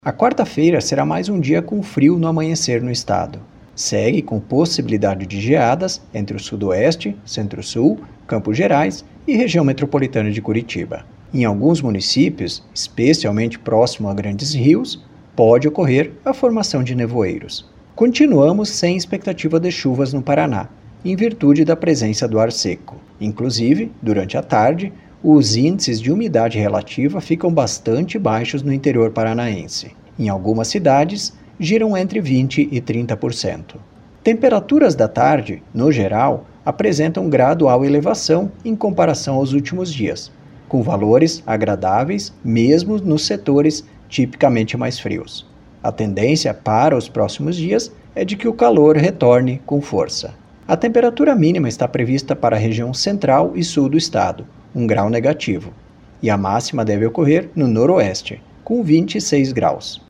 A quarta-feira será mais um dia com frio no amanhecer no estado. Segue com possibilidade de geadas entre o sudoeste, centro-sul, Campos Gerais e região metropolitana de Curitiba. Em alguns municípios, especialmente próximo a grandes rios, pode ocorrer a formação de nevoeiros. Continuamos sem expectativa de chuvas no Paraná, em virtude da presença do ar seco. Inclusive, durante a tarde, os índices de umidade relativa ficam bastante baixos no interior paranaense. Em algumas cidades, giram entre 20% e 30%. Temperaturas da tarde, no geral, apresentam gradual elevação em comparação aos últimos dias, com valores agradáveis mesmo nos setores tipicamente mais frios. A tendência para os próximos dias é de que o calor retorne com força. A temperatura mínima está prevista para a região central e sul do estado, 1 grau negativo, e a máxima deve ocorrer no noroeste, com 26 graus.